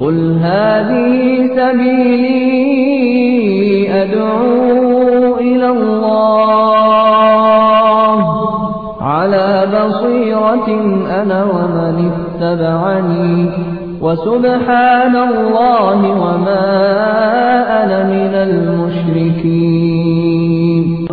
قل هذه سبيلي أدعو إلى الله على بصيرة أنا ومن اتبعني وسبحان الله وما أنا من المشركين.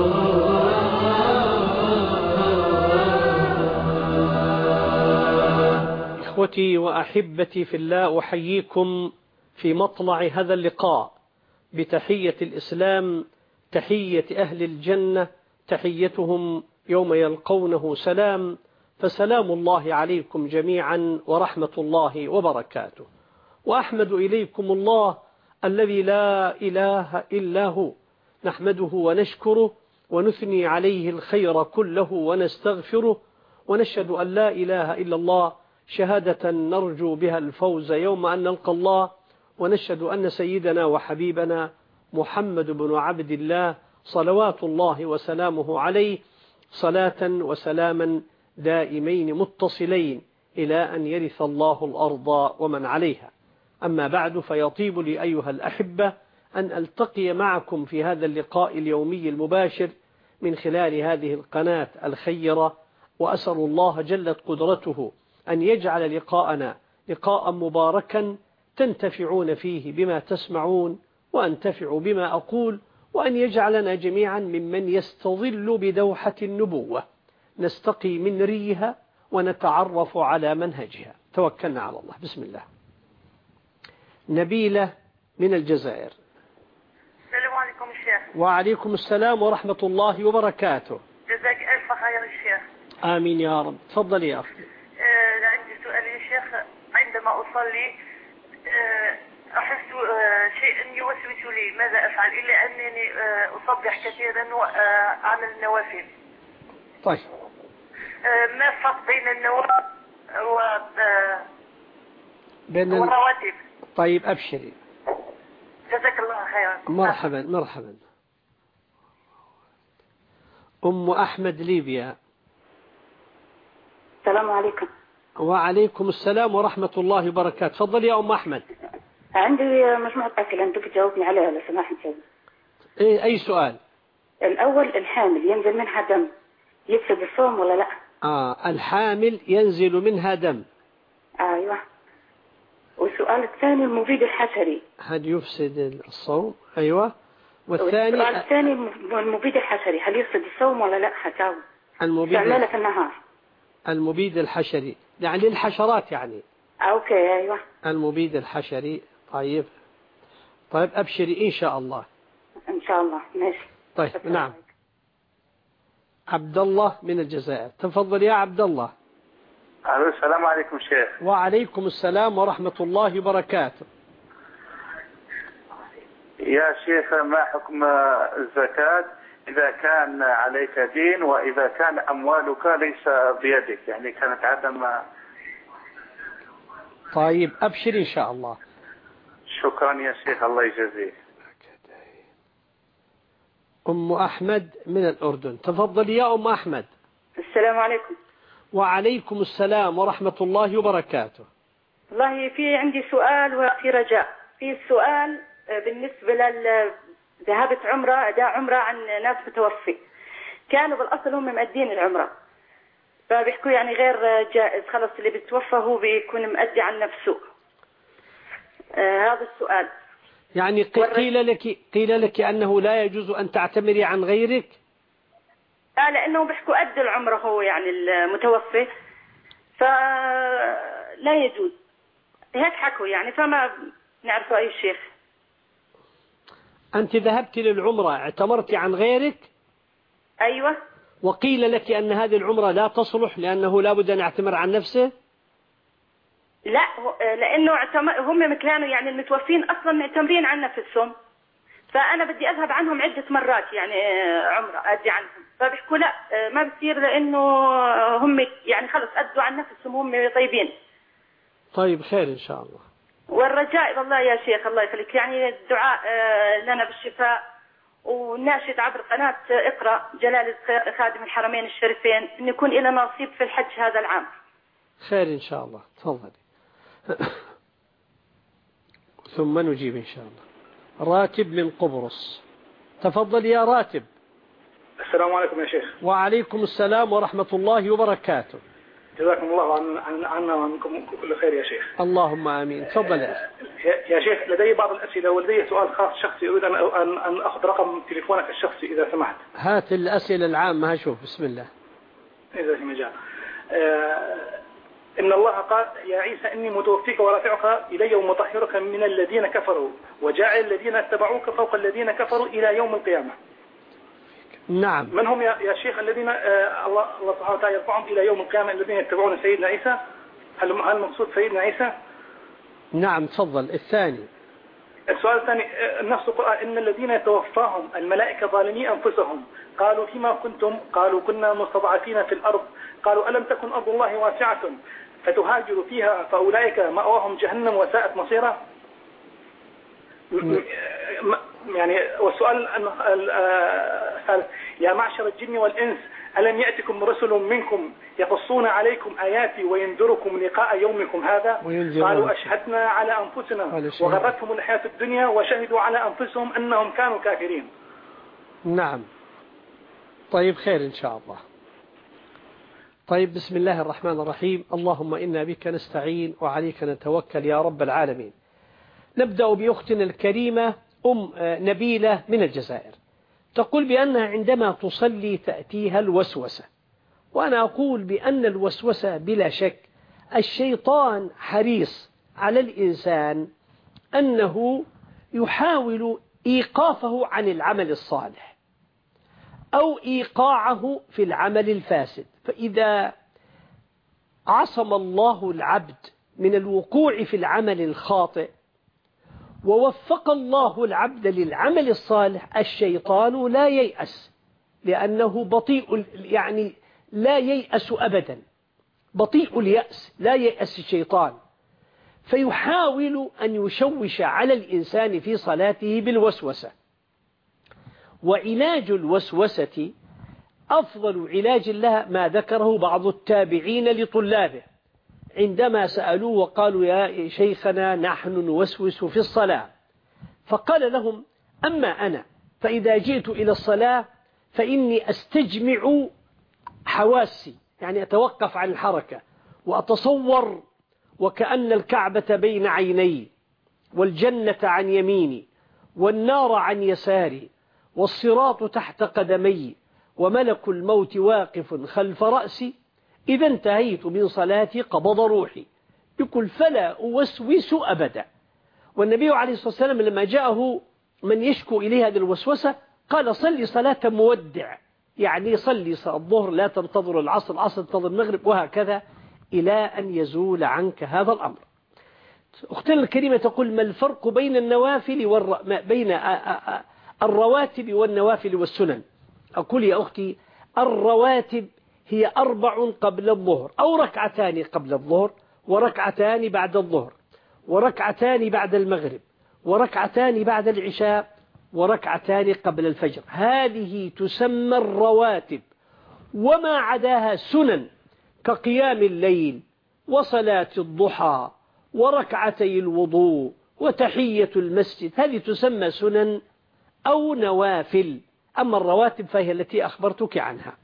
إخوتي وأحبتي في الله، أحييكم في مطلع هذا اللقاء بتحية الإسلام، تحية أهل الجنة، تحيتهم يوم يلقونه سلام، فسلام الله عليكم جميعا ورحمة الله وبركاته. وأحمد إليكم الله الذي لا إله إلا هو، نحمده ونشكره ونثني عليه الخير كله ونستغفره، ونشهد أن لا إله إلا الله شهادة نرجو بها الفوز يوم أن نلقى الله، ونشهد أن سيدنا وحبيبنا محمد بن عبد الله صلوات الله وسلامه عليه صلاة وسلاما دائمين متصلين إلى أن يرث الله الأرض ومن عليها. أما بعد، فيطيب لي أيها الأحبة أن ألتقي معكم في هذا اللقاء اليومي المباشر من خلال هذه القناة الخيرة، وأسأل الله جلت قدرته أن يجعل لقاءنا لقاء مباركا تنتفعون فيه بما تسمعون وأنتفع بما أقول، وأن يجعلنا جميعا ممن يستظل بدوحة النبوة نستقي من ريها ونتعرف على منهجها. توكلنا على الله. بسم الله. نبيلة من الجزائر. السلام عليكم الشيخ. وعليكم السلام ورحمة الله وبركاته. جزاك ألف خير الشيخ. آمين يا رب. تفضل يا أخي. عندي سؤال يا شيخ. عندما أصلي أحس شيئا يوسوس لي ماذا أفعل، إلا أنني أصبح كثيرا وأعمل النوافل. طيب، ما الفرق بين النوافل والرواتب؟ طيب أبشري. جزاك الله خيرا. مرحبا مرحبا. أم أحمد ليبيا. السلام عليكم. وعليكم السلام ورحمة الله وبركاته. تفضل يا أم أحمد. عندي مجموعة أسئلة أنت تجاوبني عليها لو سمحت. أي سؤال؟ الأول، الحامل ينزل منها دم يفسد الصوم ولا لا؟ الحامل ينزل منها دم. أيوة. والسؤال الثاني، المبيد الحشري هل يفسد الصوم؟ أيوة. والثاني، السؤال الثاني، المبيد الحشري هل يفسد الصوم ولا لا؟ حتاوي استعماله في النهار. المبيد الحشري يعني للحشرات يعني. أوكي. أيوة. المبيد الحشري. طيب أبشري إن شاء الله. إن شاء الله. ماشي. طيب نعم. عبد الله من الجزائر. تفضل يا عبد الله. السلام عليكم شيخ. وعليكم السلام ورحمة الله وبركاته. يا شيخ، ما حكم الزكاة إذا كان عليك دين وإذا كان أموالك ليس بيدك، يعني كانت عدم؟ طيب أبشر إن شاء الله. شكرا يا شيخ، الله يجزيك. أم أحمد من الأردن. تفضل يا أم أحمد. السلام عليكم. وعليكم السلام ورحمة الله وبركاته. والله في عندي سؤال وفي رجاء. في السؤال بالنسبة ذهبت عمرة، أداء عمرة عن ناس متوفي، كانوا بالأصل هم مؤدين العمرة، فبيحكوا يعني غير جائز، خلص اللي بيتوفى هو بيكون مؤدي عن نفسه. هذا السؤال. يعني قيل لك أنه لا يجوز أن تعتمري عن غيرك؟ لأنه بيحكوا أدى العمرة هو يعني المتوفي، فلا يجوز، هيك حكوا يعني، فما نعرف أي شيخ. أنت ذهبت للعمرة اعتمرت عن غيرك؟ أيوة. وقيل لك أن هذه العمرة لا تصلح لأنه لا بد أن يعتمر عن نفسه؟ لا، لأنه هم كانوا يعني المتوفين أصلا معتمرين عن نفسهم، فأنا بدي أذهب عنهم عدة مرات يعني عمرة أدي عنهم، فبيحكوا لا ما بصير لأنه هم يعني خلص أدوا عن نفسهم، هم طيبين. طيب خير إن شاء الله. والرجاء والله يا شيخ الله يخليك يعني الدعاء لنا بالشفاء، وناشد عبر قناة اقرأ جلالة خادم الحرمين الشريفين أن يكون لنا نصيب في الحج هذا العام. خير إن شاء الله. تفضلي. ثم نجيب إن شاء الله. راتب من قبرص، تفضل يا راتب. السلام عليكم يا شيخ. وعليكم السلام ورحمة الله وبركاته. جزاكم الله عنا وعنكم كل خير يا شيخ. اللهم آمين. تفضل يا شيخ، لدي بعض الأسئلة ولدي سؤال خاص شخصي، أريد أن أخذ رقم تليفونك الشخصي إذا سمحت. هات الأسئلة العامة هشوف. بسم الله. إذا في مجال. إن الله قال يا عيسى إني متوفيك ورافعك إلي ومطهرك من الذين كفروا وجاعل الذين اتبعوك فوق الذين كفروا إلى يوم القيامة. نعم. من هم يا شيخ الذين الله سبحانه وتعالى يرفعهم إلى يوم القيامة الذين يتبعون سيدنا عيسى؟ هل مقصود سيدنا عيسى؟ نعم تفضل. الثاني. السؤال الثاني نفس القرآن إن الذين يتوفاهم الملائكة ظالمي أنفسهم قالوا فيما كنتم قالوا كنا مستضعفين في الأرض قالوا ألم تكن أرض الله واسعة فتهاجروا فيها فأولئك مأواهم جهنم وساءت مصيرا. يعني والسؤال يا معشر الجن والإنس ألم يأتكم رسل منكم يقصون عليكم آياتي وينذركم لقاء يومكم هذا؟ قالوا أشهدنا على أنفسنا وغرتهم الحياة الدنيا وشهدوا على أنفسهم أنهم كانوا كافرين. نعم. طيب خير إن شاء الله. طيب بسم الله الرحمن الرحيم. اللهم إنا بك نستعين وعليك نتوكل يا رب العالمين. نبدأ بأختنا الكريمة نبيلة من الجزائر، تقول بأنها عندما تصلي تأتيها الوسوسة، وأنا أقول بأن الوسوسة بلا شك الشيطان حريص على الإنسان أنه يحاول إيقافه عن العمل الصالح أو إيقاعه في العمل الفاسد. فإذا عصم الله العبد من الوقوع في العمل الخاطئ ووفق الله العبد للعمل الصالح الشيطان لا ييأس، لأنه بطيء يعني لا ييأس أبدا، بطيء اليأس لا ييأس الشيطان، فيحاول أن يشوش على الإنسان في صلاته بالوسوسة. وعلاج الوسوسة أفضل علاج لها ما ذكره بعض التابعين لطلابه عندما سألوه وقالوا يا شيخنا نحن نوسوس في الصلاة، فقال لهم أما أنا فإذا جئت إلى الصلاة فإني أستجمع حواسي، يعني أتوقف عن الحركة وأتصور وكأن الكعبة بين عيني والجنة عن يميني والنار عن يساري والصراط تحت قدمي وملك الموت واقف خلف رأسي، إذا انتهيت من صلاتي قبض روحي. يقول فلا أوسوس أبدا. والنبي عليه الصلاة والسلام لما جاءه من يشكو إليه هذه الوسوسة قال صلي صلاة مودع، يعني صلي الظهر لا تنتظر العصر، العصر تنتظر المغرب، وهكذا إلى أن يزول عنك هذا الأمر. أختنا الكريمة تقول ما الفرق بين النوافل بين الرواتب والنوافل والسنن؟ أقول يا أختي الرواتب هي 4 قبل الظهر أو 2 قبل الظهر وركعتان بعد الظهر وركعتان بعد المغرب وركعتان بعد العشاء وركعتان قبل الفجر، هذه تسمى الرواتب. وما عداها سنن كقيام الليل وصلاة الضحى وركعتي الوضوء وتحية المسجد، هذه تسمى سنن أو نوافل. أما الرواتب فهي التي أخبرتك عنها.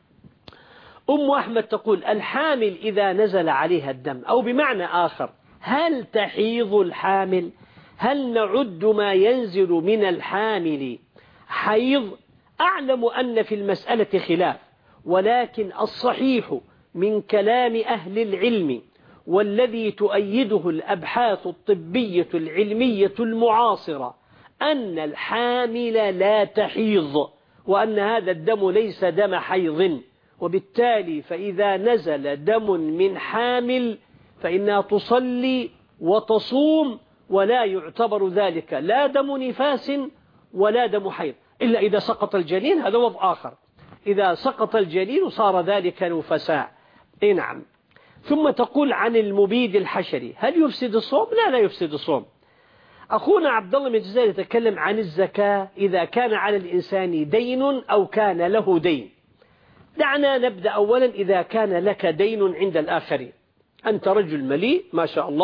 أم أحمد تقول الحامل إذا نزل عليها الدم، أو بمعنى آخر هل تحيض الحامل؟ هل نعد ما ينزل من الحامل حيض؟ أعلم أن في المسألة خلاف، ولكن الصحيح من كلام أهل العلم والذي تؤيده الأبحاث الطبية العلمية المعاصرة أن الحامل لا تحيض، وأن هذا الدم ليس دم حيض، وبالتالي فإذا نزل دم من حامل فإنها تصلي وتصوم ولا يعتبر ذلك لا دم نفاس ولا دم حيض، إلا إذا سقط الجنين، هذا وضع آخر. إذا سقط الجنين صار ذلك نفساء. نعم. ثم تقول عن المبيد الحشري هل يفسد الصوم؟ لا يفسد الصوم. أخونا عبد الله من الجزائر يتكلم عن الزكاة إذا كان على الإنسان دين أو كان له دين. دعنا نبدأ أولا إذا كان لك دين عند الآخرين، أنت رجل مليء ما شاء الله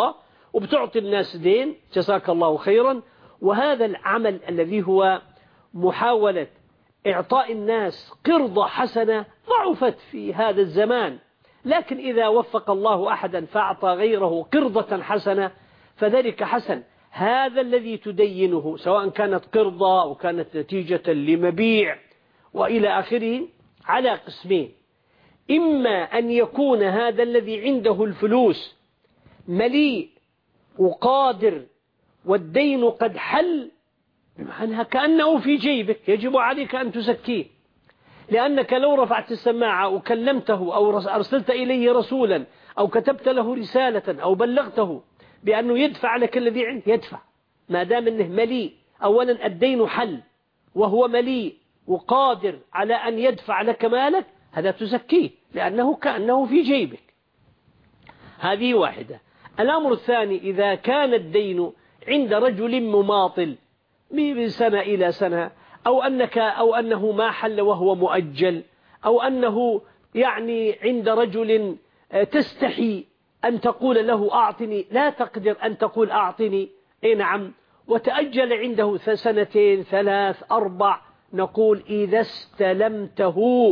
وبتعطي الناس دين، جزاك الله خيرا. وهذا العمل الذي هو محاولة إعطاء الناس قرضة حسنة ضعفت في هذا الزمان، لكن إذا وفق الله أحدا فأعطى غيره قرضة حسنة فذلك حسن. هذا الذي تدينه سواء كانت قرضة أو كانت نتيجة لمبيع وإلى آخره على قسمين: إما أن يكون هذا الذي عنده الفلوس مليء وقادر والدين قد حل، بمعنى كأنه في جيبك، يجب عليك أن تزكيه، لأنك لو رفعت السماعة وكلمته أو أرسلت إليه رسولا أو كتبت له رسالة أو بلغته بأنه يدفع لك الذي عنده يدفع، ما دام أنه مليء. أولا الدين حل وهو مليء وقادر على أن يدفع لك مالك، هذا تزكيه لأنه كأنه في جيبك. هذه واحدة. الأمر الثاني: إذا كان الدين عند رجل مماطل من سنة إلى سنة، أو أنه ما حل وهو مؤجل، أو أنه يعني عند رجل تستحي أن تقول له أعطني، لا تقدر أن تقول أعطني، نعم، وتأجل عنده 2 3 4، نقول إذا استلمته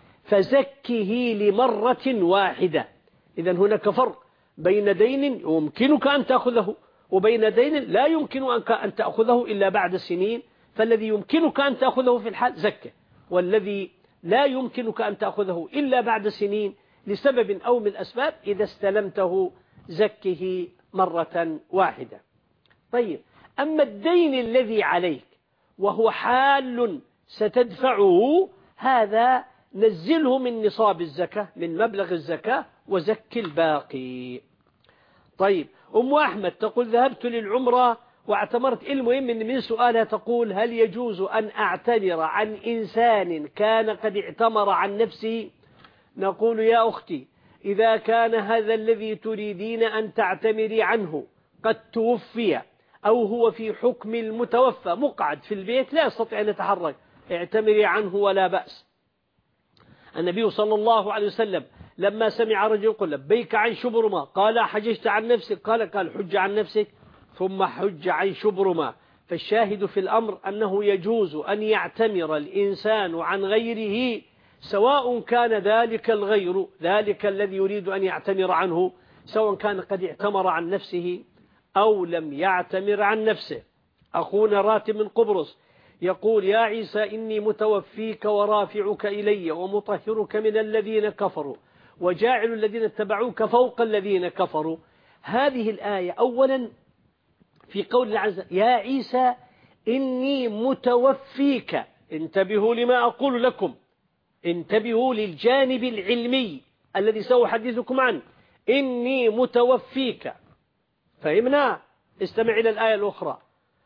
فزكه لمرة واحدة. إذن هناك فرق بين دين يمكنك أن تأخذه وبين دين لا يمكنك أن تأخذه إلا بعد سنين. فالذي يمكنك أن تأخذه في الحال زكه، والذي لا يمكنك أن تأخذه إلا بعد سنين لسبب أو من الأسباب إذا استلمته زكه مرة واحدة. طيب، أما الدين الذي عليك وهو حال ستدفعه، هذا نزله من نصاب الزكاة، من مبلغ الزكاة، وزك الباقي. طيب، أم أحمد تقول: ذهبت للعمرة واعتمرت. المهم من سؤالها تقول: هل يجوز أن أعتمر عن إنسان كان قد اعتمر عن نفسه؟ نقول: يا أختي، إذا كان هذا الذي تريدين أن تعتمري عنه قد توفي أو هو في حكم المتوفى مقعد في البيت لا يستطيع أن يتحرك، اعتمري عنه ولا بأس. النبي صلى الله عليه وسلم لما سمع رجل يقول: لبيك عن شبرمة، قال: حججت عن نفسك؟ قال: حج عن نفسك ثم حج عن شبرمة. فالشاهد في الأمر أنه يجوز أن يعتمر الإنسان عن غيره، سواء كان ذلك الغير، ذلك الذي يريد أن يعتمر عنه، سواء كان قد اعتمر عن نفسه أو لم يعتمر عن نفسه. أخونا راتب من قبرص يقول: يا عيسى، إني متوفيك ورافعك إلي ومطهرك من الذين كفروا وجاعل الذين اتبعوك فوق الذين كفروا. هذه الآية أولا في قول الله عز وجل: يا عيسى إني متوفيك. انتبهوا لما أقول لكم، انتبهوا للجانب العلمي الذي سأحدثكم عنه. إني متوفيك، فهمنا؟ استمع إلى الآية الأخرى: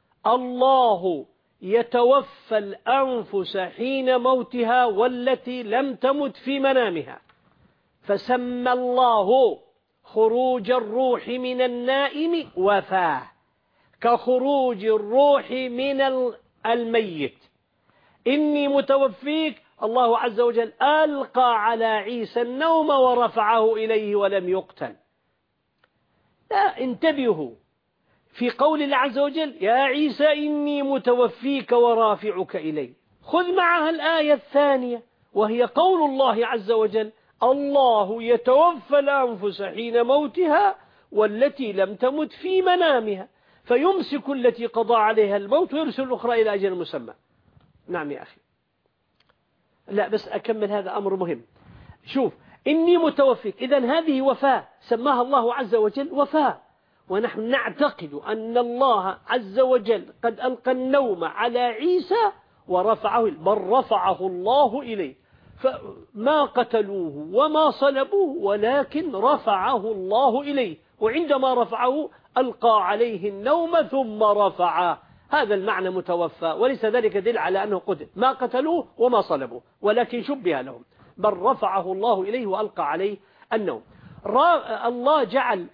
الله يتوفى الأنفس حين موتها والتي لم تمت في منامها، فسمى الله خروج الروح من النائم وفاه، كخروج الروح من الميت. إني متوفيك، الله عز وجل ألقى على عيسى النوم ورفعه إليه ولم يقتل. لا، انتبهوا في قول الله عز وجل: يا عيسى إني متوفيك ورافعك إلي. خذ معها الآية الثانية وهي قول الله عز وجل: الله يتوفى الأنفس حين موتها والتي لم تمت في منامها، فيمسك التي قضى عليها الموت ويرسل الأخرى إلى أجل مسمى. نعم يا أخي، لا بس أكمل، هذا أمر مهم. شوف، إني متوفيك، إذن هذه وفاة سماها الله عز وجل وفاة، ونحن نعتقد أن الله عز وجل قد ألقى النوم على عيسى ورفعه، بل رفعه الله إليه، فما قتلوه وما صلبوه ولكن رفعه الله إليه، وعندما رفعه ألقى عليه النوم ثم رفعه. هذا المعنى متوفى، وليس ذلك دل على أنه قتل، ما قتلوه وما صلبوه ولكن شبه لهم، بل رفعه الله إليه وألقى عليه النوم. الله جعل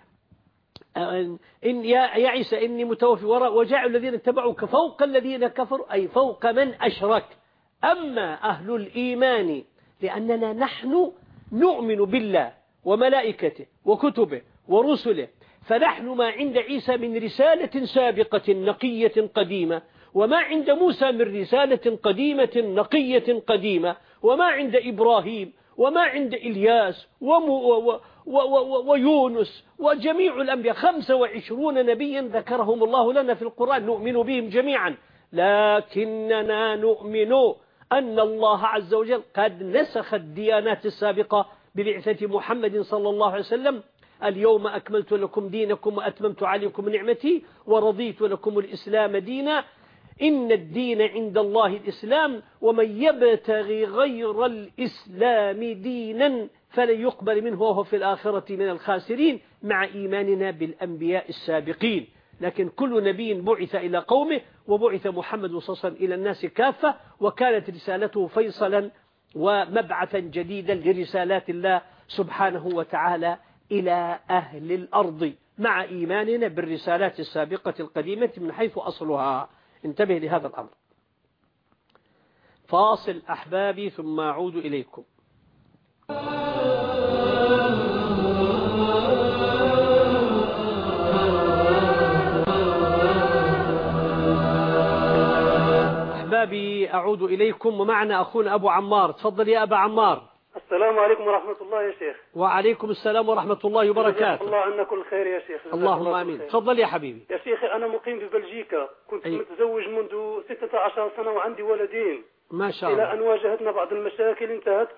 إن يا عيسى إني متوفي وجعل الذين اتبعوك فوق الذين كفروا، أي فوق من أشرك. أما أهل الإيمان لأننا نحن نؤمن بالله وملائكته وكتبه ورسله، فنحن ما عند عيسى من رسالة سابقة نقية قديمة، وما عند موسى من رسالة قديمة نقية قديمة، وما عند إبراهيم وما عند إلياس ويونس وجميع الأنبياء 25 نبيا ذكرهم الله لنا في القرآن نؤمن بهم جميعا، لكننا نؤمن أن الله عز وجل قد نسخ الديانات السابقة ببعثة محمد صلى الله عليه وسلم. اليوم أكملت لكم دينكم وأتممت عليكم نعمتي ورضيت لكم الإسلام دينا، إن الدين عند الله الإسلام، ومن يبتغي غير الإسلام دينا فلن يقبل منه وهو في الآخرة من الخاسرين، مع إيماننا بالأنبياء السابقين. لكن كل نبي بعث إلى قومه، وبعث محمد صلى الله عليه وسلم إلى الناس كافة، وكانت رسالته فيصلا ومبعثا جديدا لرسالات الله سبحانه وتعالى إلى أهل الأرض، مع إيماننا بالرسالات السابقة القديمة من حيث أصلها. انتبه لهذا الأمر. فاصل أحبابي ثم أعود إليكم. أحبابي أعود إليكم، ومعنا أخونا أبو عمار. تفضل يا أبا عمار. السلام عليكم ورحمة الله يا شيخ. وعليكم السلام ورحمة الله وبركاته. الله عنا كل خير يا شيخ. اللهم آمين. تفضل يا حبيبي. يا شيخ أنا مقيم في بلجيكا، كنت متزوج منذ 16 سنة وعندي ولدين. ما شاء الله. إلى أن واجهتنا بعض المشاكل انتهت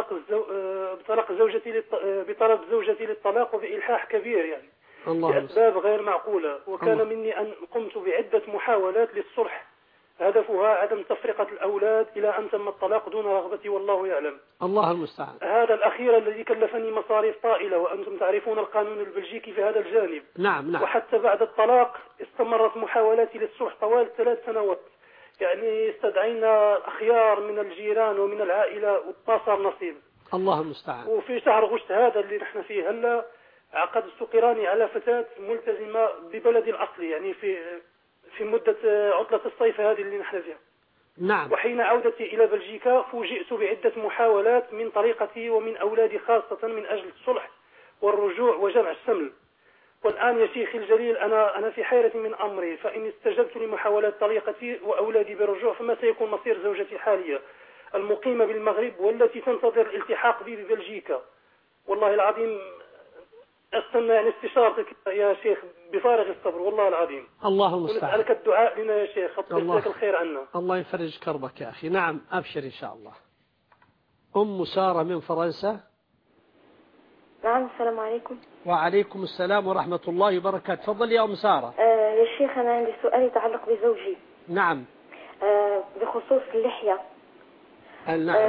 بطلب زوجتي للطلاق وبإلحاح كبير يعني لأسباب غير معقولة، وكان مني أن قمت بعدة محاولات للصلح هدفها عدم تفرقة الأولاد إلى أن تم الطلاق دون رغبتي والله يعلم. الله المستعان. هذا الأخير الذي كلفني مصاريف طائلة، وأنتم تعرفون القانون البلجيكي في هذا الجانب. نعم. وحتى بعد الطلاق استمرت محاولاتي للصلح طوال 3 سنوات، يعني استدعينا أخيار من الجيران ومن العائلة وما صار نصيب. الله المستعان. وفي شهر غشت هذا اللي نحن فيه هلا عقدت قراني على فتاة ملتزمة ببلدي الأصلي، يعني في مدة عطلة الصيف هذه اللي نحن فيها. نعم. وحين عودتي إلى بلجيكا فوجئت بعدة محاولات من طريقتي ومن أولادي خاصة من أجل الصلح والرجوع وجمع الشمل. والآن يا شيخي الجليل أنا في حيرة من أمري، فإن استجبت لمحاولات طريقتي وأولادي بالرجوع فما سيكون مصير زوجتي الحالية المقيمة بالمغرب والتي تنتظر الالتحاق بي ببلجيكا؟ والله العظيم أستنى يعني استشارتك يا شيخ بفارغ الصبر والله العظيم. الله المستعان. ونسألك الدعاء لنا يا شيخ، أطلب الخير عنا. الله يفرج كربك يا أخي. نعم أبشر إن شاء الله. أم سارة من فرنسا. نعم. السلام عليكم. وعليكم السلام ورحمة الله وبركاته. تفضل يا أم سارة. يا شيخ أنا عندي سؤال يتعلق بزوجي. نعم. بخصوص اللحية. نعم.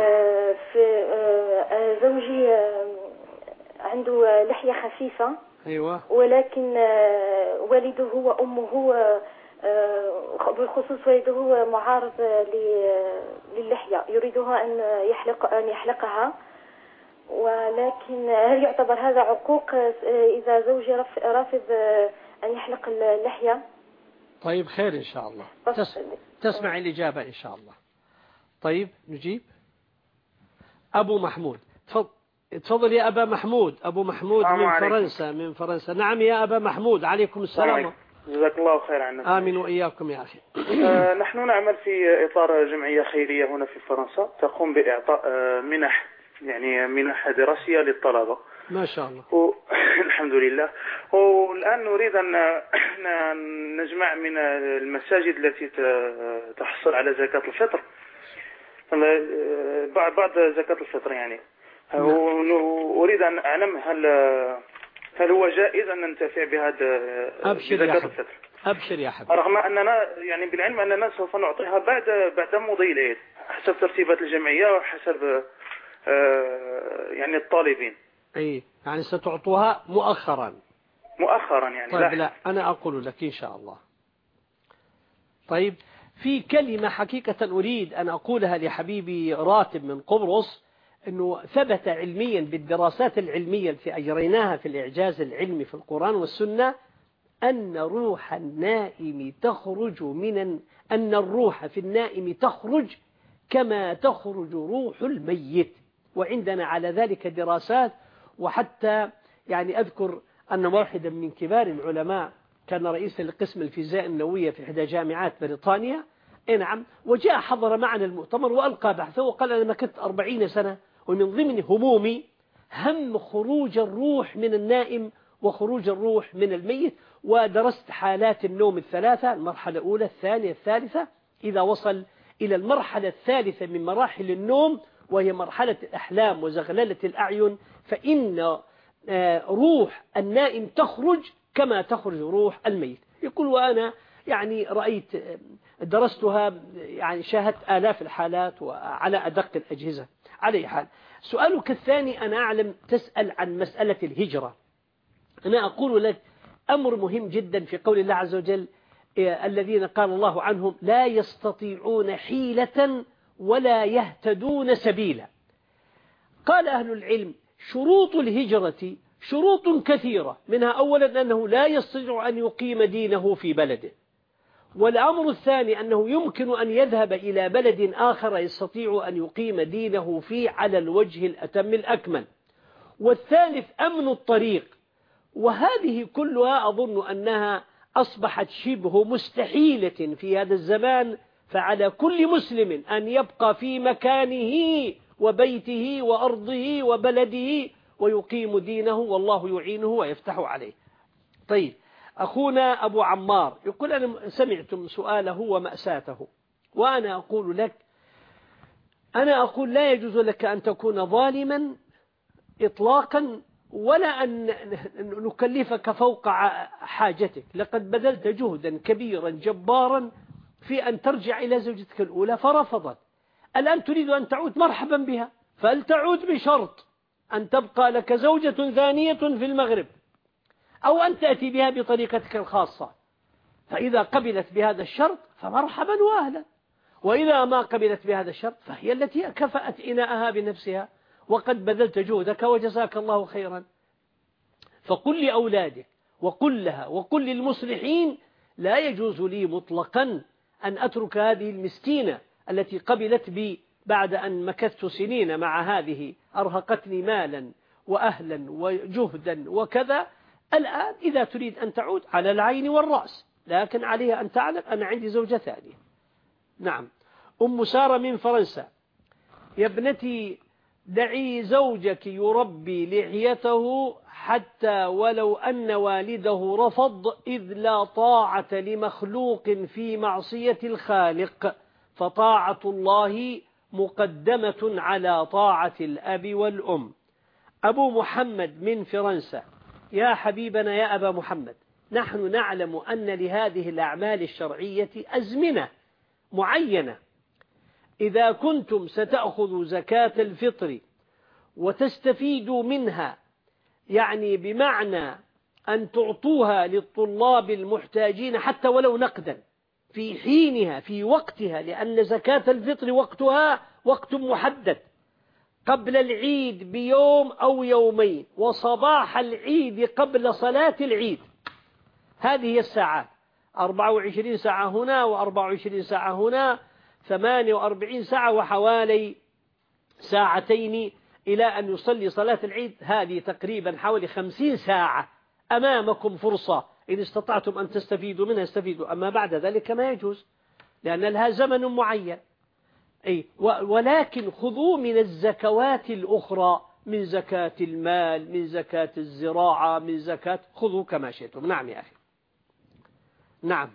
في زوجي عنده لحية خفيفة. أيوة. ولكن والده وأمه بخصوص والده معارض للحية، يريدها أن يحلقها، ولكن هل يعتبر هذا عقوق إذا زوجي رافض أن يحلق اللحية؟ طيب خير إن شاء الله. تسمع الإجابة إن شاء الله. طيب نجيب. أبو محمود. تفضل يا أبا محمود. أبو محمود من فرنسا. نعم يا أبا محمود. عليكم السلام. جزاك الله خير عنا. آمين وإياكم يا أخي. نحن نعمل في إطار جمعية خيرية هنا في فرنسا تقوم بإعطاء منح، يعني منح دراسية للطلبة. ما شاء الله. الحمد لله. والآن نريد أن نجمع من المساجد التي تحصل على زكاة الفطر، بعض زكاة الفطر يعني. أريد أن أعلم هل هو جائز أن ننتفع بهذا زكاة الفطر؟ أبشر يا حبيبي. رغم أننا يعني بالعلم أننا سوف نعطيها بعد مضي العيد حسب ترتيبات الجمعية وحسب يعني الطالبين. أي يعني ستعطوها مؤخرا يعني. طيب لا أنا أقول لك إن شاء الله. طيب في كلمة حقيقة أريد أن أقولها لحبيبي راتب من قبرص، أنه ثبت علميا بالدراسات العلمية التي أجريناها في الإعجاز العلمي في القرآن والسنة أن روح النائم تخرج أن الروح في النائم تخرج كما تخرج روح الميت، وعندنا على ذلك دراسات. وحتى يعني أذكر أن واحدا من كبار العلماء كان رئيسا لقسم الفيزياء النووية في إحدى جامعات بريطانيا، نعم، وجاء حضر معنا المؤتمر وألقى بحثه وقال أنا مكثت 40 سنة ومن ضمن همومي هم خروج الروح من النائم وخروج الروح من الميت، ودرست حالات النوم الثلاثة، المرحلة الأولى الثانية الثالثة، إذا وصل إلى المرحلة الثالثة من مراحل النوم وهي مرحلة الأحلام وزغللة الأعين، فإن روح النائم تخرج كما تخرج روح الميت. يقول وأنا يعني رأيت درستها، يعني شاهدت آلاف الحالات وعلى أدق الأجهزة. على حال سؤالك الثاني، أنا أعلم تسأل عن مسألة الهجرة. أنا أقول لك أمر مهم جدا في قول الله عز وجل الذين قال الله عنهم لا يستطيعون حيلة ولا يهتدون سبيلا. قال أهل العلم شروط الهجرة شروط كثيرة، منها أولا أنه لا يستطيع أن يقيم دينه في بلده، والأمر الثاني أنه يمكن أن يذهب إلى بلد آخر يستطيع أن يقيم دينه فيه على الوجه الأتم الأكمل، والثالث أمن الطريق. وهذه كلها أظن أنها أصبحت شبه مستحيلة في هذا الزمان، فعلى كل مسلم أن يبقى في مكانه وبيته وأرضه وبلده ويقيم دينه والله يعينه ويفتح عليه. طيب، أخونا أبو عمار يقول أنا سمعتم سؤاله ومأساته، وأنا أقول لك، أنا أقول لا يجوز لك أن تكون ظالما إطلاقا ولا أن نكلفك فوق حاجتك. لقد بذلت جهدا كبيرا جبارا في أن ترجع إلى زوجتك الأولى فرفضت، الآن تريد أن تعود، مرحبا بها، فلتعود بشرط أن تبقى لك زوجة ثانية في المغرب، أو أن تأتي بها بطريقتك الخاصة. فإذا قبلت بهذا الشرط فمرحبا وأهلا، وإذا ما قبلت بهذا الشرط فهي التي كفأت إناءها بنفسها، وقد بذلت جهدك وجزاك الله خيرا. فقل لأولادك وقل لها وقل للمصلحين لا يجوز لي مطلقا أن أترك هذه المسكينة التي قبلت بي بعد أن مكثت سنين مع هذه، أرهقتني مالا وأهلا وجهدا وكذا. الآن إذا تريد أن تعود على العين والرأس، لكن عليها أن تعلم أن عندي زوجة ثانية. نعم. أم سارة من فرنسا، يا ابنتي دعي زوجك يربي لحيته حتى ولو أن والده رفض، إذ لا طاعة لمخلوق في معصية الخالق، فطاعة الله مقدمة على طاعة الأب والأم. أبو محمد من فرنسا، يا حبيبنا يا أبا محمد، نحن نعلم أن لهذه الأعمال الشرعية أزمنة معينة، إذا كنتم ستأخذوا زكاة الفطر وتستفيدوا منها، يعني بمعنى أن تعطوها للطلاب المحتاجين حتى ولو نقدا في حينها في وقتها، لأن زكاة الفطر وقتها وقت محدد، قبل العيد بيوم أو يومين، وصباح العيد قبل صلاة العيد. هذه الساعات 24 ساعة هنا و24 ساعة هنا، 48 ساعة وحوالي ساعتين إلى أن يصلي صلاة العيد. هذه تقريبا حوالي 50 ساعة أمامكم فرصة، إن استطعتم أن تستفيدوا منها استفيدوا، أما بعد ذلك ما يجوز لأن لها زمن معين. ولكن خذوا من الزكوات الأخرى، من زكاة المال، من زكاة الزراعة، من زكاة، خذوا كما شئتم. نعم يا أخي. نعم.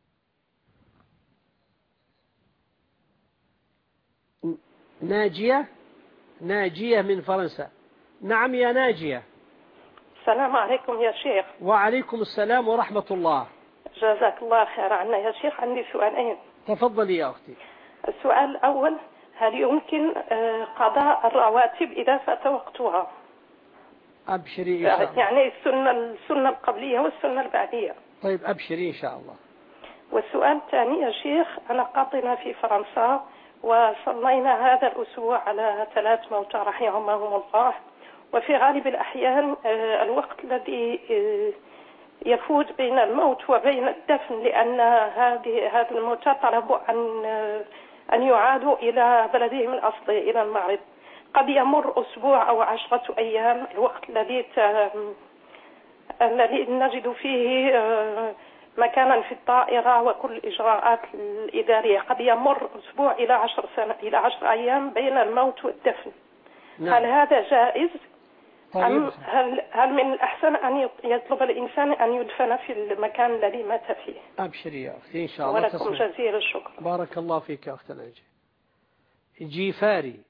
ناجية من فرنسا. نعم يا ناجية. السلام عليكم يا شيخ. وعليكم السلام ورحمة الله. جزاك الله خير عنا يا شيخ. عندي سؤالين. تفضلي يا أختي. السؤال الأول، هل يمكن قضاء الرواتب إذا فات وقتها؟ أبشري إن شاء الله. يعني السنة القبلية والسنة البعدية. طيب أبشري إن شاء الله. والسؤال الثاني يا شيخ، أنا قاطنة في فرنسا، وصلينا هذا الأسبوع على 3 موتى رحمهم الله، وفي غالب الأحيان الوقت الذي يفوت بين الموت وبين الدفن، لأن هذا الموتى طلبوا أن يعادوا إلى بلدهم الأصلي إلى المغرب. قد يمر أسبوع أو 10 أيام، الوقت الذي الذي نجد فيه مكانا في الطائرة وكل الإجراءات الإدارية، قد يمر أسبوع إلى 10 أيام بين الموت والدفن. نعم. هل هذا جائز؟ أم هل من الأحسن أن يطلب الإنسان أن يدفن في المكان الذي مات فيه؟ أبشري يا أختي إن شاء الله. ولكم جزيل الشكر. بارك الله فيك يا أختنا جيفاري.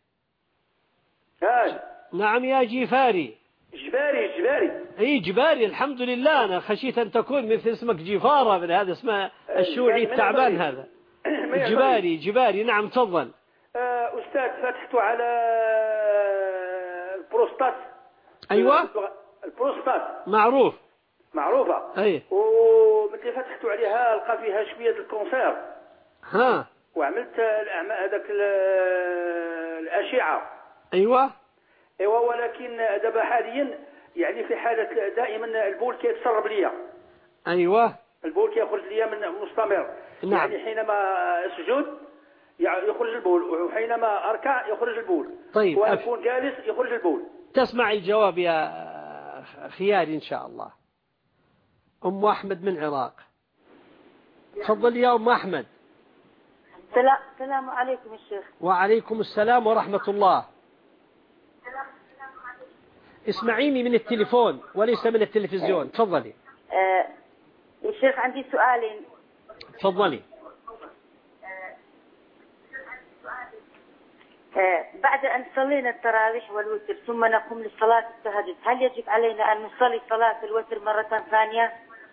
نعم يا جيفاري. جباري اي جباري. الحمد لله. أنا خشيت أن تكون مثل اسمك جيفارة، من هذا اسمه الشيوعي التعبان هذا. جباري. نعم تفضل. أستاذ، فتحت على البروستات. أيوة البروستات معروفة. أي. ومثل فتحت عليها ألقى فيها شوية الكونسير. وعملت هذاك الأشعة. أيوة. ولكن دابا حاليا يعني في حالة دائما البول كيتسرب ليا. أيوة. البول كيخرج ليا من مستمر. نعم. يعني حينما أسجد يخرج البول، وحينما أركع يخرج البول. طيب. وأكون جالس يخرج البول. تسمع الجواب يا خياري إن شاء الله. أم أحمد من العراق. تفضل يا أم أحمد. السلام عليكم الشيخ. وعليكم السلام ورحمة الله. اسمعيني من التليفون وليس من التلفزيون. تفضلي. يا شيخ عندي سؤالين. تفضلي. بعد أن صلينا التراويح والوتر ثم نقوم لصلاة التهجد، هل يجب علينا أن نصلي صلاة الوتر مرة ثانية؟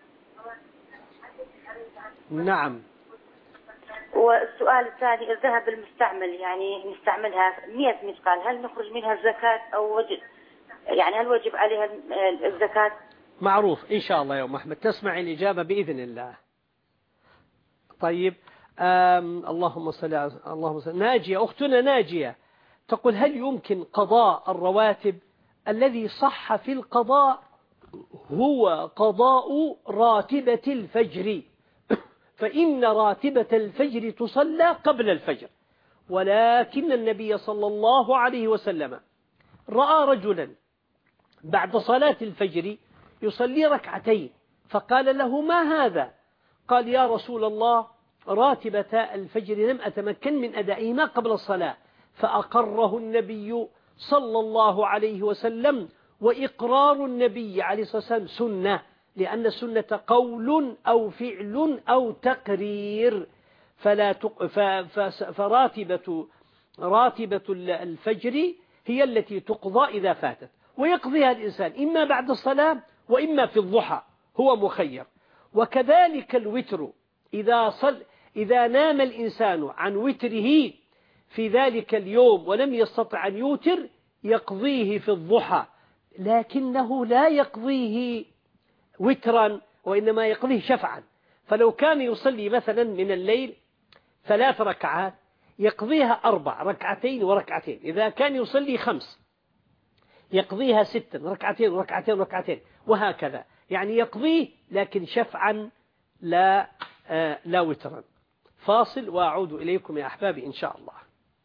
نعم. والسؤال الثاني، الذهب المستعمل يعني نستعملها 100 مثقال، هل نخرج منها الزكاة أو يعني هل وجب عليها الزكاة؟ معروف إن شاء الله يا أم أحمد، تسمع الإجابة بإذن الله. طيب. اللهم صل. ناجية، أختنا ناجية تقول: هل يمكن قضاء الرواتب؟ الذي صح في القضاء هو قضاء راتبة الفجر، فإن راتبة الفجر تصلى قبل الفجر. ولكن النبي صلى الله عليه وسلم رأى رجلا بعد صلاة الفجر يصلي ركعتين، فقال له: ما هذا؟ قال: يا رسول الله، راتبة الفجر لم أتمكن من أدائهما قبل الصلاة. فأقره النبي صلى الله عليه وسلم. وإقرار النبي عليه الصلاة والسلام سنة، لأن السنة قول أو فعل أو تقرير. فراتبة الفجر هي التي تقضى إذا فاتت، ويقضيها الإنسان إما بعد الصلاة وإما في الضحى، هو مخير. وكذلك الوتر، إذا نام الإنسان عن وتره في ذلك اليوم ولم يستطع أن يوتر يقضيه في الضحى، لكنه لا يقضيه وترا وإنما يقضيه شفعا. فلو كان يصلي مثلا من الليل 3 ركعات يقضيها 4 ركعتين وركعتين. إذا كان يصلي 5 يقضيها 6 ركعتين وركعتين وركعتين، وهكذا. يعني يقضيه لكن شفعا لا وترا. فاصل وأعود إليكم يا أحبابي إن شاء الله.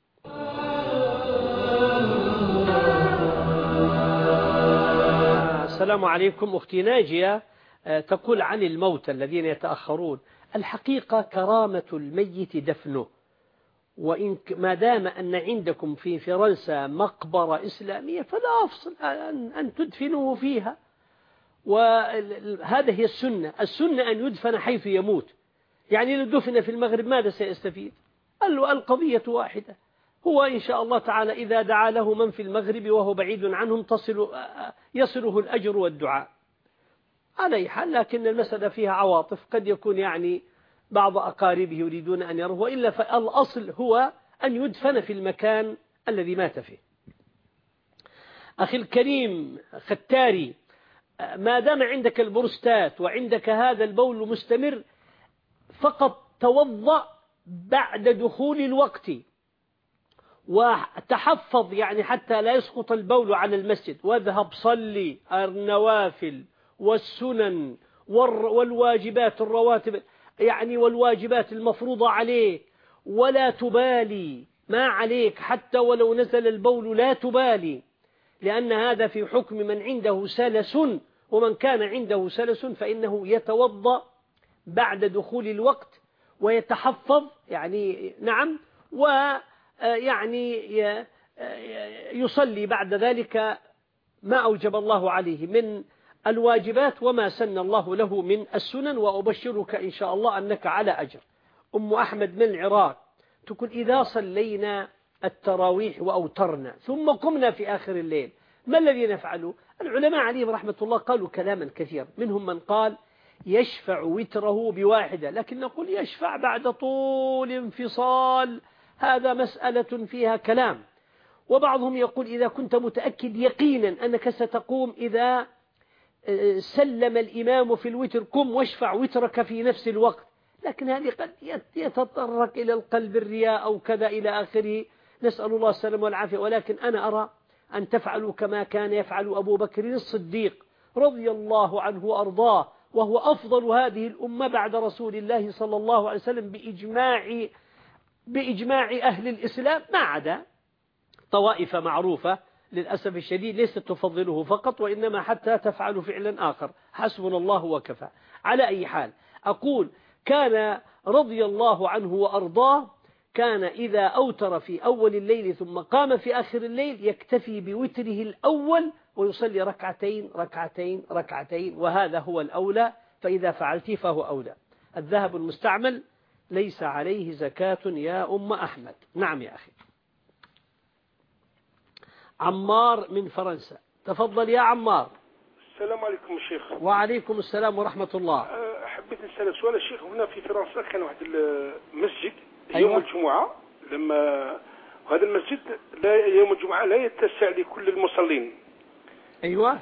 السلام عليكم. أختي ناجية تقول عن الموتى الذين يتأخرون: الحقيقة كرامة الميت دفنه، وإن ما دام أن عندكم في فرنسا مقبرة إسلامية فلا أفصل أن تدفنوه فيها. وهذا هي السنة أن يدفن حيث يموت. يعني لو دفن في المغرب ماذا سيستفيد؟ قال له: القضية واحدة، هو إن شاء الله تعالى إذا دعا له من في المغرب وهو بعيد عنهم يصله الأجر والدعاء على أي حال. لكن المسألة فيها عواطف، قد يكون يعني بعض أقاربه يريدون أن يروه، وإلا فالأصل هو أن يدفن في المكان الذي مات فيه. أخي الكريم ختاري، ما دام عندك البروستات وعندك هذا البول مستمر فقط توضأ بعد دخول الوقت، وتحفظ يعني حتى لا يسقط البول على المسجد، واذهب صلي النوافل والسنن والواجبات الرواتب يعني والواجبات المفروضة عليك، ولا تبالي ما عليك حتى ولو نزل البول، لا تبالي، لأن هذا في حكم من عنده سلس ومن كان عنده سلس فإنه يتوضأ بعد دخول الوقت ويتحفظ يعني نعم، ويعني يصلي بعد ذلك ما أوجب الله عليه من الواجبات وما سن الله له من السنن. وأبشرك إن شاء الله أنك على أجر. أم أحمد من العراق تقول إذا صلينا التراويح وأوترنا ثم قمنا في آخر الليل ما الذي نفعله؟ العلماء عليهم رحمة الله قالوا كلاما كثيرا، منهم من قال يشفع وتره بواحدة، لكن نقول يشفع بعد طول انفصال، هذا مسألة فيها كلام. وبعضهم يقول إذا كنت متأكد يقينا أنك ستقوم إذا سلم الإمام في الوتر قم واشفع وترك في نفس الوقت، لكن هذه قد يتطرق إلى القلب الرياء أو كذا إلى آخره، نسأل الله السلامة والعافية. ولكن أنا أرى أن تفعلوا كما كان يفعل أبو بكر الصديق رضي الله عنه وأرضاه، وهو أفضل هذه الأمة بعد رسول الله صلى الله عليه وسلم بإجماع أهل الإسلام، ما عدا طوائف معروفة للأسف الشديد ليست تفضله فقط، وإنما حتى تفعل فعلا آخر، حسبنا الله وكفى. على أي حال أقول كان رضي الله عنه وأرضاه كان إذا أوتر في أول الليل ثم قام في آخر الليل يكتفي بوتره الأول ويصلي ركعتين ركعتين ركعتين، وهذا هو الأولى، فإذا فعلت فهو أولى. الذهب المستعمل ليس عليه زكاة يا أم أحمد. نعم يا أخي. عمار من فرنسا، تفضل يا عمار. السلام عليكم الشيخ. وعليكم السلام ورحمة الله. حبيت نسأل سؤال الشيخ. هنا في فرنسا كان واحد المسجد أيوة. يوم الجمعة، وهذا المسجد يوم الجمعة لا يتسع لكل المصلين. أيوة.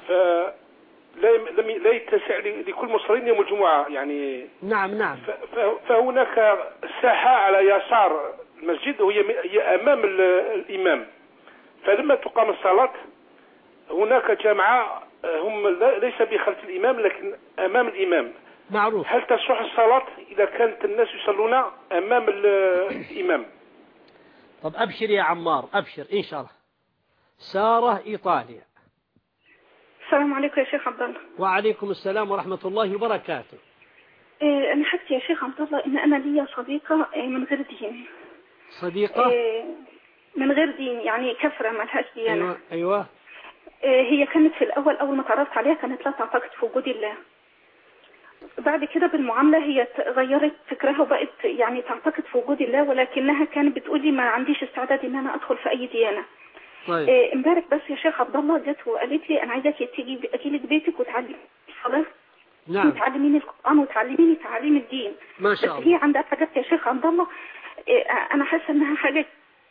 لا يتسع لكل المصلين يوم الجمعة يعني. نعم. فهناك ساحة على يسار المسجد وهي أمام الإمام، فلما تقام الصلاة هناك جماعة هم ليس بخلف الإمام لكن أمام الإمام. معروف. هل تصح الصلاة إذا كانت الناس يصلون أمام الإمام؟ طب أبشر يا عمار، أبشر إن شاء الله. سارة إيطاليا. السلام عليكم يا شيخ عبد الله. وعليكم السلام ورحمة الله وبركاته. أنا حكيت يا شيخ عبد الله إن أنا لي صديقة من غير دين. صديقة؟ من غير دين يعني كفرة ما لهاش ديانة. أيوة. هي كانت في الأول أول ما تعرفت عليها كانت لا تعتقد في وجود الله. بعد كده بالمعاملة هي غيرت فكرها وبقت يعني تعتقد في وجود الله، ولكنها كانت بتقولي ما عنديش استعداد إن أنا أدخل في أي ديانة. طيب. امبارح بس يا شيخ عبد الله جت وقالت لي أنا عايزاكي تيجي أجيلك بيتك وتعلمي الصلاة. نعم. وتعلميني القرآن وتعلميني تعليم الدين. ما شاء الله. بس هي عندها حاجات يا شيخ عبد الله أنا حاسة إنها حاجة.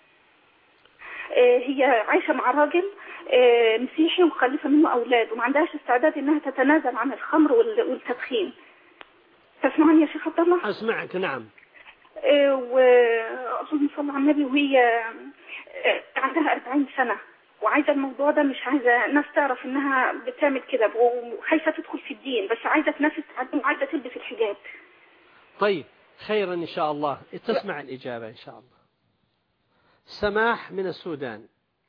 هي عايشة مع راجل مسيحي ومخلفة منه أولاد وما عندهاش استعداد إنها تتنازل عن الخمر والتدخين. تسمعني يا شيخ عبد الله؟ أسمعك. نعم. وأظن صلى على النبي وهي عندها 40 سنة وعايزة الموضوع ده، مش عايزة ناس تعرف إنها بتعمل كده وخايفة تدخل في الدين، بس عايزة ناس تتعلم وعايزة تلبس الحجاب. طيب خيرا إن شاء الله، تسمع الإجابة إن شاء الله. سماح من السودان.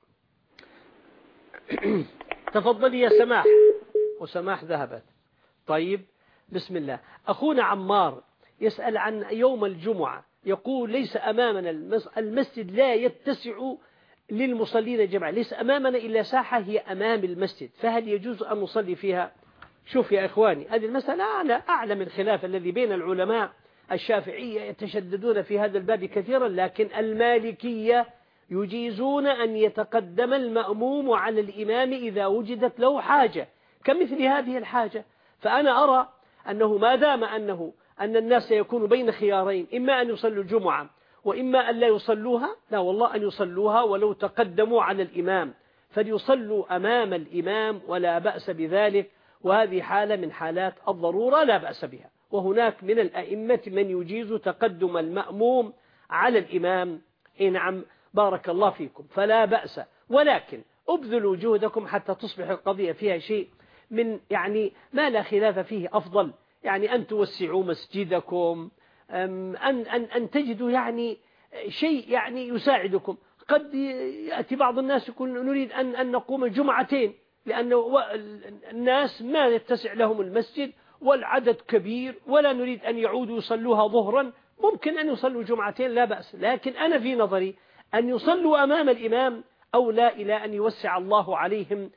تفضلي يا سماح. وسماح ذهبت. طيب بسم الله. أخونا عمار يسأل عن يوم الجمعة، يقول ليس أمامنا المسجد لا يتسع للمصلين جمعا، ليس أمامنا إلا ساحة هي أمام المسجد، فهل يجوز أن نصلي فيها؟ شوف يا إخواني، هذه المسألة أنا أعلم الخلاف الذي بين العلماء. الشافعية يتشددون في هذا الباب كثيرا، لكن المالكية يجيزون أن يتقدم المأموم على الإمام إذا وجدت له حاجة كمثل هذه الحاجة. فأنا أرى أنه ما دام أن الناس يكون بين خيارين، إما أن يصلوا الجمعة وإما أن لا يصلوها، لا والله أن يصلوها ولو تقدموا على الإمام، فليصلوا أمام الإمام ولا بأس بذلك، وهذه حالة من حالات الضرورة لا بأس بها. وهناك من الأئمة من يجيز تقدم المأموم على الإمام. نعم بارك الله فيكم، فلا بأس، ولكن أبذلوا جهدكم حتى تصبح القضية فيها شيء من يعني ما لا خلاف فيه أفضل، يعني أن توسعوا مسجدكم، أن تجدوا يعني شيء يعني يساعدكم. قد يأتي بعض الناس يقول نريد أن نقوم جمعتين، لأن الناس ما يتسع لهم المسجد والعدد كبير، ولا نريد أن يعودوا يصلوها ظهرا، ممكن أن يصلوا جمعتين لا بأس، لكن أنا في نظري أن يصلوا أمام الإمام أولى إلى أن يوسع الله عليهم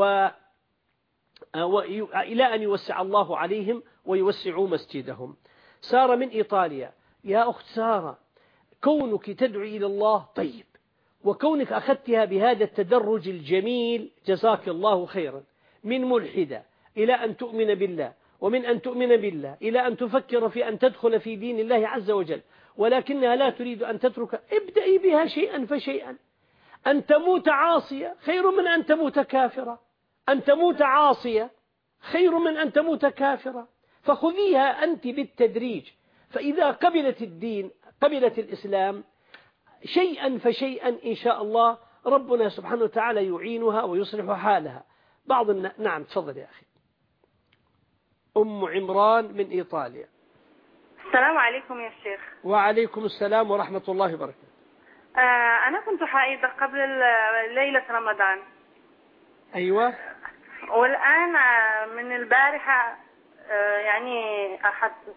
إلى أن يوسع الله عليهم ويوسعوا مسجدهم. سارة من إيطاليا: يا أخت سارة، كونك تدعي إلى الله طيب، وكونك أخذتها بهذا التدرج الجميل جزاك الله خيرا، من ملحدة إلى أن تؤمن بالله، ومن أن تؤمن بالله إلى أن تفكر في أن تدخل في دين الله عز وجل، ولكنها لا تريد أن تترك. ابدأي بها شيئا فشيئا. أن تموت عاصية خير من أن تموت كافرة، أن تموت عاصية خير من أن تموت كافرة، فخذيها أنت بالتدريج. فإذا قبلت الدين، قبلت الإسلام شيئا فشيئا إن شاء الله ربنا سبحانه وتعالى يعينها ويصلح حالها. نعم تفضل يا أخي. أم عمران من إيطاليا: السلام عليكم يا شيخ. وعليكم السلام ورحمة الله وبركاته. أنا كنت حائضة قبل ليلة رمضان. أيوة. والآن من البارحة يعني أحد.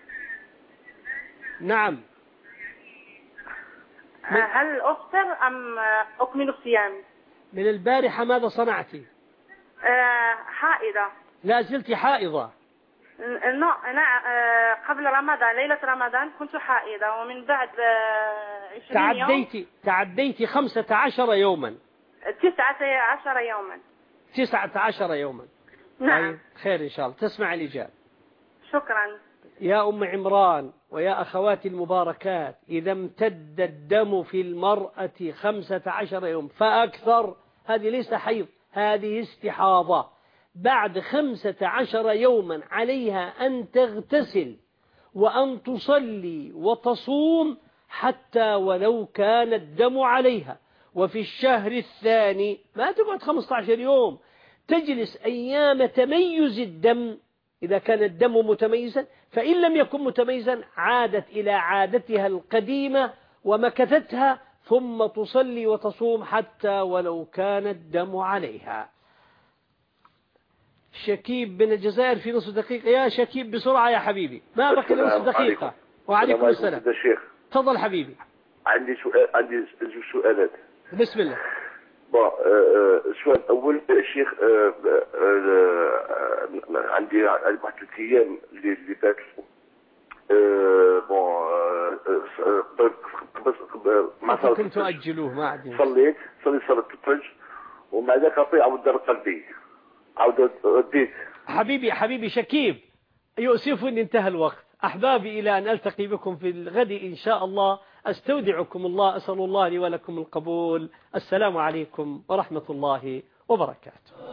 نعم. هل أفطر أم أكمل الصيام؟ من البارحة ماذا صنعتي؟ حائضة. لا زلت حائضة؟ قبل رمضان، ليلة رمضان كنت حائضة، ومن بعد 20 يوم تعديت 15 يوما. 19 يوما. 19 يوما. نعم. خير إن شاء الله، تسمع الإجابة. شكرا. يا أم عمران ويا أخواتي المباركات، إذا امتد الدم في المرأة 15 يوم فأكثر، هذه ليس حيض، هذه استحاضة. بعد 15 يوما عليها أن تغتسل وأن تصلي وتصوم حتى ولو كان الدم عليها. وفي الشهر الثاني ما تقعد 15 يوم، تجلس أيام تميز الدم. إذا كان الدم متميزا، فإن لم يكن متميزا عادت إلى عادتها القديمة ومكثتها، ثم تصلي وتصوم حتى ولو كان الدم عليها. شكيب من الجزائر في نصف دقيقة. يا شكيب بسرعة يا حبيبي، ما بقي نصف دقيقة. وعليكم السلام. تفضل حبيبي. عندي سؤالات. بسم الله. السؤال الأول الشيخ، عندي واحد الأيام اللي فاتوا ما كنت أجلوه، ما عندي. صليت صلاة الفجر، ومع ذلك أعطي عود الدار قلبي، عود رديت. حبيبي شكيب، يؤسفني انتهى الوقت. أحبابي إلى أن ألتقي بكم في الغد إن شاء الله، أستودعكم الله، أسأل الله لي ولكم القبول. السلام عليكم ورحمة الله وبركاته.